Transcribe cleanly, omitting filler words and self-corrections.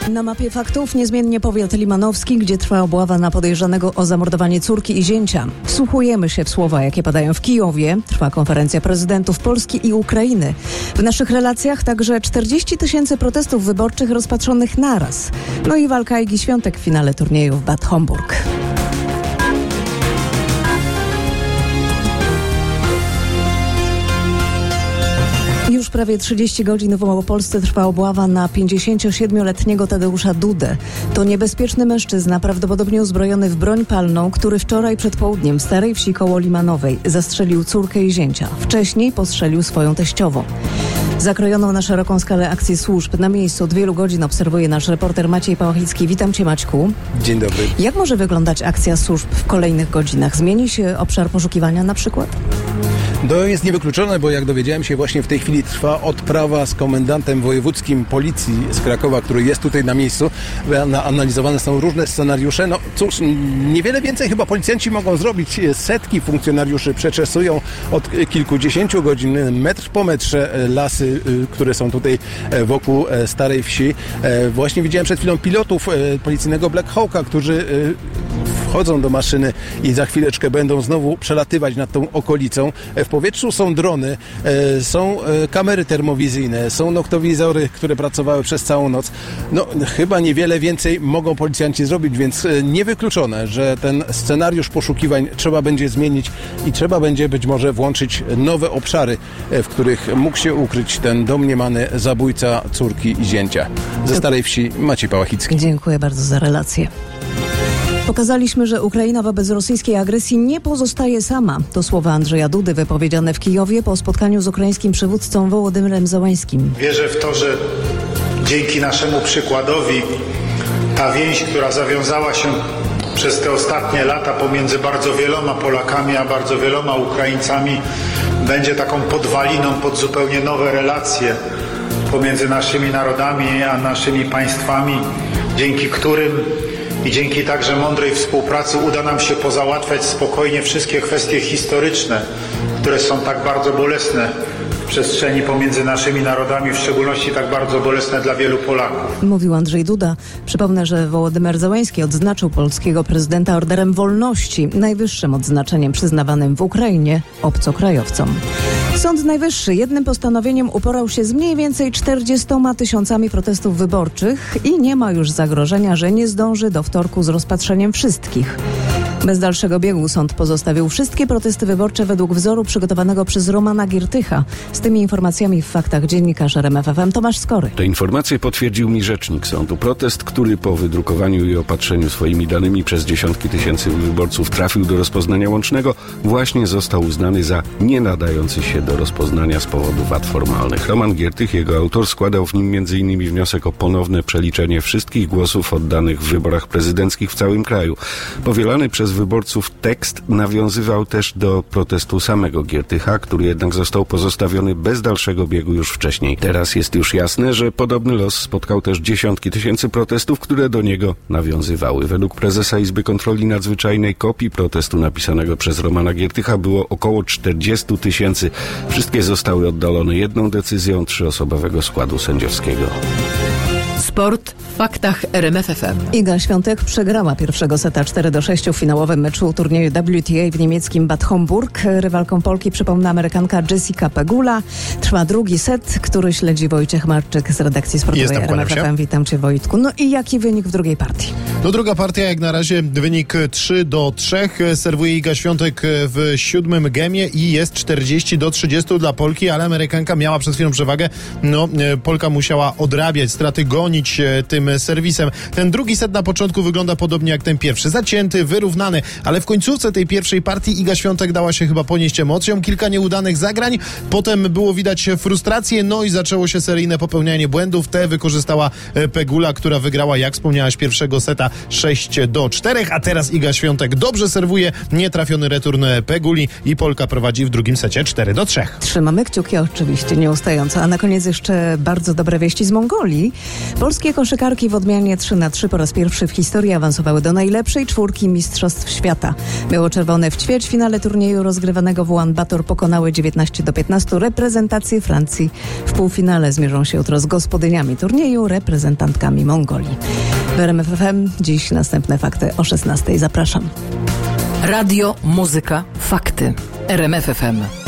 Na mapie faktów niezmiennie powiat limanowski, gdzie trwa obława na podejrzanego o zamordowanie córki i zięcia. Wsłuchujemy się w słowa, jakie padają w Kijowie. Trwa konferencja prezydentów Polski i Ukrainy. W naszych relacjach także 40 000 protestów wyborczych rozpatrzonych naraz. No i walka Igi Świątek w finale turnieju w Bad Homburg. Już prawie 30 godzin w Małopolsce trwa obława na 57-letniego Tadeusza Dudę. To niebezpieczny mężczyzna, prawdopodobnie uzbrojony w broń palną, który wczoraj przed południem w Starej Wsi koło Limanowej zastrzelił córkę i zięcia. Wcześniej postrzelił swoją teściową. Zakrojoną na szeroką skalę akcję służb na miejscu od wielu godzin obserwuje nasz reporter Maciej Pałachicki. Witam Cię, Maćku. Dzień dobry. Jak może wyglądać akcja służb w kolejnych godzinach? Zmieni się obszar poszukiwania na przykład? To jest niewykluczone, bo jak dowiedziałem się, właśnie w tej chwili trwa odprawa z komendantem wojewódzkim policji z Krakowa, który jest tutaj na miejscu. Analizowane są różne scenariusze. No cóż, niewiele więcej chyba policjanci mogą zrobić. Setki funkcjonariuszy przeczesują od kilkudziesięciu godzin, metr po metrze lasy, które są tutaj wokół Starej Wsi. Właśnie widziałem przed chwilą pilotów policyjnego Black Hawka, którzy wchodzą do maszyny i za chwileczkę będą znowu przelatywać nad tą okolicą. W powietrzu są drony, są kamery termowizyjne, są noktowizory, które pracowały przez całą noc. No, chyba niewiele więcej mogą policjanci zrobić, więc niewykluczone, że ten scenariusz poszukiwań trzeba będzie zmienić i trzeba będzie być może włączyć nowe obszary, w których mógł się ukryć ten domniemany zabójca córki i zięcia. Ze Starej Wsi Maciej Pałachicki. Dziękuję bardzo za relację. Pokazaliśmy, że Ukraina wobec rosyjskiej agresji nie pozostaje sama. To słowa Andrzeja Dudy wypowiedziane w Kijowie po spotkaniu z ukraińskim przywódcą Wołodymyrem Zełańskim. Wierzę w to, że dzięki naszemu przykładowi ta więź, która zawiązała się przez te ostatnie lata pomiędzy bardzo wieloma Polakami a bardzo wieloma Ukraińcami, będzie taką podwaliną pod zupełnie nowe relacje pomiędzy naszymi narodami a naszymi państwami, dzięki którym i dzięki także mądrej współpracy uda nam się pozałatwiać spokojnie wszystkie kwestie historyczne, które są tak bardzo bolesne w przestrzeni pomiędzy naszymi narodami, w szczególności tak bardzo bolesne dla wielu Polaków. Mówił Andrzej Duda. Przypomnę, że Wołodymyr Zełański odznaczył polskiego prezydenta Orderem Wolności, najwyższym odznaczeniem przyznawanym w Ukrainie obcokrajowcom. Sąd Najwyższy jednym postanowieniem uporał się z mniej więcej 40 000 protestów wyborczych i nie ma już zagrożenia, że nie zdąży do wtorku z rozpatrzeniem wszystkich. Bez dalszego biegu sąd pozostawił wszystkie protesty wyborcze według wzoru przygotowanego przez Romana Giertycha. Z tymi informacjami w faktach dziennikarz RMF FM Tomasz Skory. Te informacje potwierdził mi rzecznik sądu. Protest, który po wydrukowaniu i opatrzeniu swoimi danymi przez dziesiątki tysięcy wyborców trafił do rozpoznania łącznego, właśnie został uznany za nie nadający się do rozpoznania z powodu wad formalnych. Roman Giertych, jego autor, składał w nim m.in. wniosek o ponowne przeliczenie wszystkich głosów oddanych w wyborach prezydenckich w całym kraju. Powielany przez wyborców tekst nawiązywał też do protestu samego Giertycha, który jednak został pozostawiony bez dalszego biegu już wcześniej. Teraz jest już jasne, że podobny los spotkał też dziesiątki tysięcy protestów, które do niego nawiązywały. Według prezesa Izby Kontroli Nadzwyczajnej kopii protestu napisanego przez Romana Giertycha było około 40 000. Wszystkie zostały oddalone jedną decyzją 3-osobowego składu sędziowskiego. Sport w faktach RMF FM. Iga Świątek przegrała pierwszego seta 4-6 w finałowym meczu turnieju WTA w niemieckim Bad Homburg. Rywalką Polki, przypomnę, Amerykanka Jessica Pegula. Trwa drugi set, który śledzi Wojciech Marczyk z redakcji sportowej RMF FM. Witam Cię, Wojtku. No i jaki wynik w drugiej partii? No druga partia jak na razie wynik 3-3. Serwuje Iga Świątek w 7. gemie i jest 40-30 dla Polki, ale Amerykanka miała przed chwilą przewagę. No, Polka musiała odrabiać straty, gonić tym serwisem. Ten drugi set na początku wygląda podobnie jak ten pierwszy. Zacięty, wyrównany, ale w końcówce tej pierwszej partii Iga Świątek dała się chyba ponieść emocjom. Kilka nieudanych zagrań, potem było widać frustrację, no i zaczęło się seryjne popełnianie błędów. Te wykorzystała Pegula, która wygrała, jak wspomniałaś, pierwszego seta 6-4, a teraz Iga Świątek dobrze serwuje, nietrafiony return Peguli i Polka prowadzi w drugim secie 4-3. Trzymamy kciuki oczywiście nieustająco, a na koniec jeszcze bardzo dobre wieści z Mongolii. Polskie koszykarki w odmianie 3-3 po raz pierwszy w historii awansowały do najlepszej czwórki Mistrzostw Mistrzostw Świata. Biało-czerwone w ćwierćfinale turnieju rozgrywanego w Ulaanbaatar pokonały 19-15 reprezentację Francji. W półfinale zmierzą się jutro z gospodyniami turnieju, reprezentantkami Mongolii. W RMF FM dziś następne fakty o 16:00. Zapraszam. Radio, muzyka, fakty. RMF FM.